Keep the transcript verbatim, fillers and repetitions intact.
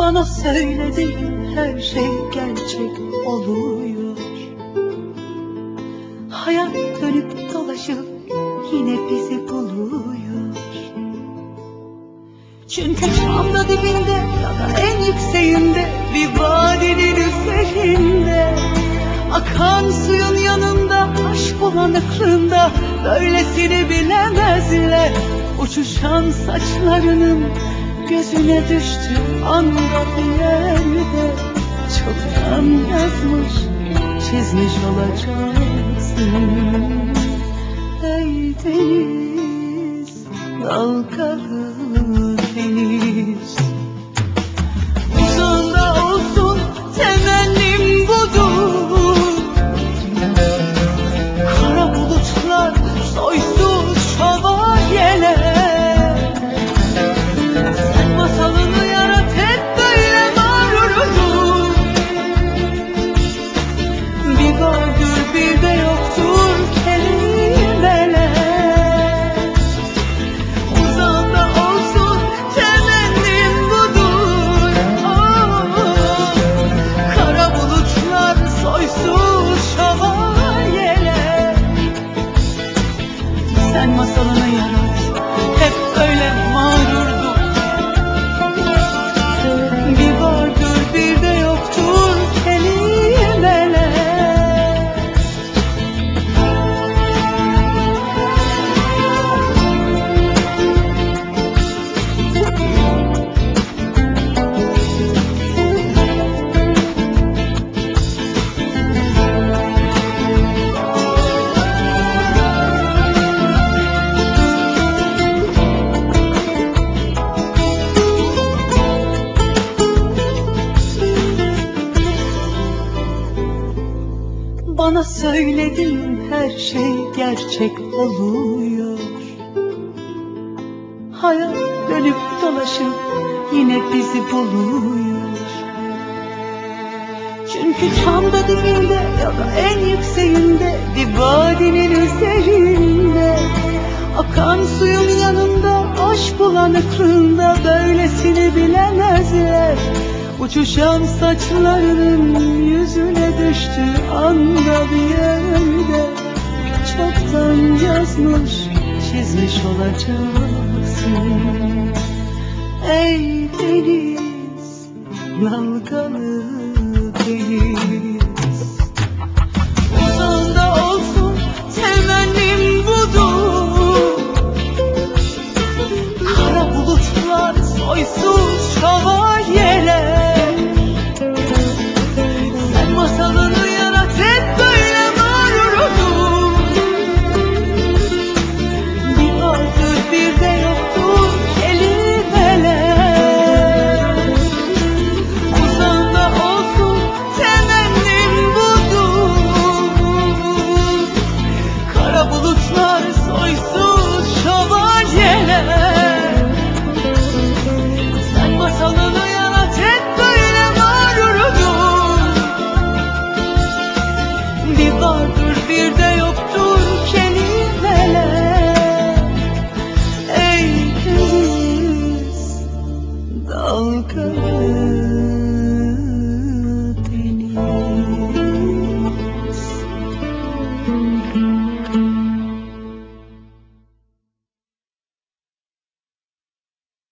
Bana söyledin her şey gerçek oluyor. Hayat dönüp dolaşıp yine bizi buluyor. Çünkü tam da dibinde ya da en yükseğinde, bir vadinin üzerinde, akan suyun yanında, aşk bulanıklığında, böylesini bilemezler. Uçuşan saçlarının gözüne düştü anda bir yerde, çoktan yazmış çizmiş olacaksın. Ey deniz, dalgalı deniz, uzağında olsun temennim budur. Kara bulutlar soysuz şövalyeler, sen masalını yarat hep böyle mağrurdur. Bir vardır bir de yoktur kelimeler. Uzağında olsun temennim budur. Oh, kara bulutlar soysuz şövalyeler, sen masalını yarat hep böyle mağrurdur. Bir vardır bir de yoktur kelimeler. Bana söyledin her şey gerçek oluyor. Hayat dönüp dolaşıp yine bizi buluyor. Çünkü tam da dibinde ya da en yükseğinde, bir vadinin üzerinde, akan suyun yanında, aşk bulanıklığında, böylesini bilemezler. Uçuşan saçlarının yüzüne düştü anda bir yerde, çoktan yazmış çizmiş olacaksın. Ey deniz, dalgalı deniz, uzağında olsun temennim budur. Kara bulutlar soysuz şövalye,